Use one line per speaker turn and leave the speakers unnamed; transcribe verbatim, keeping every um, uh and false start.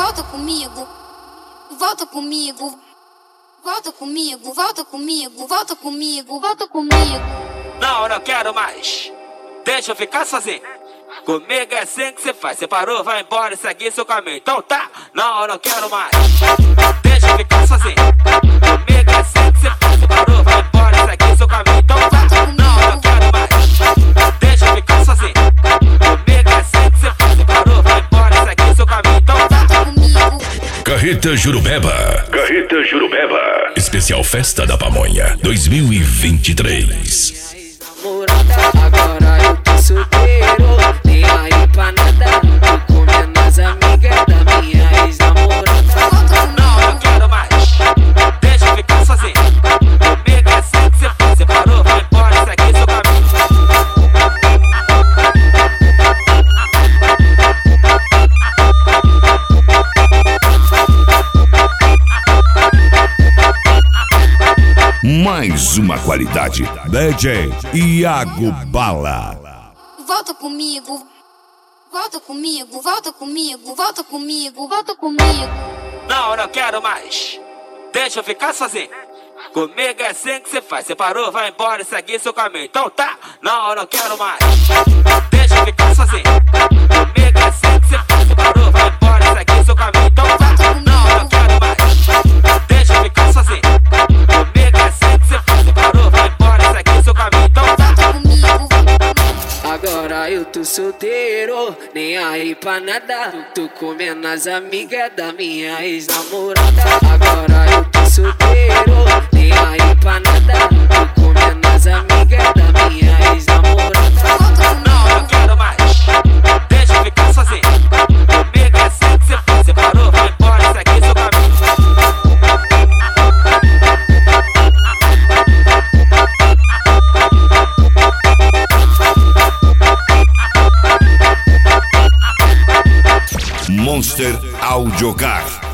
volta comigo, volta comigo, volta comigo, volta comigo, volta comigo, volta comigo.
Não, eu não quero mais, deixa eu ficar sozinho. Comigo é assim que cê faz, cê parou, vai embora e segue seu caminho. Então tá, não, eu não quero mais, deixa eu ficar sozinho. Comigo é assim que cê faz, cê parou, vai embora e segue seu caminho. Então tá, não, eu não quero mais, deixa eu ficar sozinho. Comigo é assim que cê faz, cê parou, vai embora e segue seu caminho. Então tá.
Carreta Jurubeba, Carreta Jurubeba, especial Festa da Pamonha dois mil e vinte e três.
Agora eu tô solteiro, nem aí pra nada. Tô comendo as amigas da minha ex-namorada.
Não, eu não quero mais, deixa eu ficar sozinho. Comigo é assim que cê faz, cê parou, vai embora e segue seu caminho.
Mais uma qualidade, D J Iago Bala.
Volta comigo, volta comigo, volta comigo, volta comigo, volta comigo.
Não, eu não quero mais, deixa eu ficar sozinho. Comigo é assim que cê faz, cê parou, vai embora e segue seu caminho. Então tá, não, eu não quero mais, deixa eu ficar sozinho. Comigo é assim que cê faz, cê parou, vai embora e segue seu caminho. Então tá, não, eu não quero mais, deixa eu ficar sozinho. Comigo é assim que cê faz, cê parou, vai embora e segue seu caminho. Então tá.
Agora eu tô solteiro, nem aí pra nada. Tô comendo as amigas da minha ex-namorada. Agora eu tô solteiro, nem aí pra nada. Tô comendo as amigas da minha ex-namorada.
Não, eu não quero mais, deixa eu ficar sozinho. Comigo é assim que cê faz, cê parou, vai embora e segue seu caminho.
Monster Audiocar.